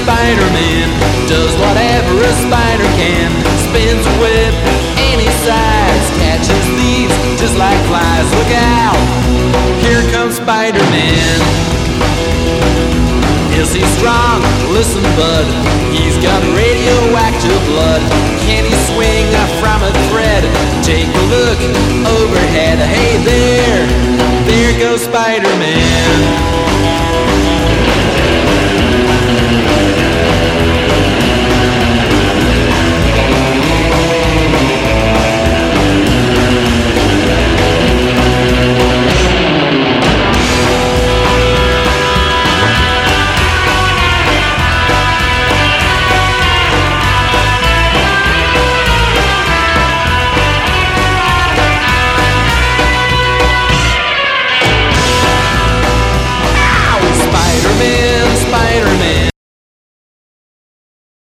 Spider-Man does whatever a spider can. Spins a web any size, catches thieves just like flies. Look out, here comes Spider-Man. Is he strong? Listen, bud, he's got radioactive blood. Can he swing from a thread? Take a look overhead. Hey there goes Spider-Man.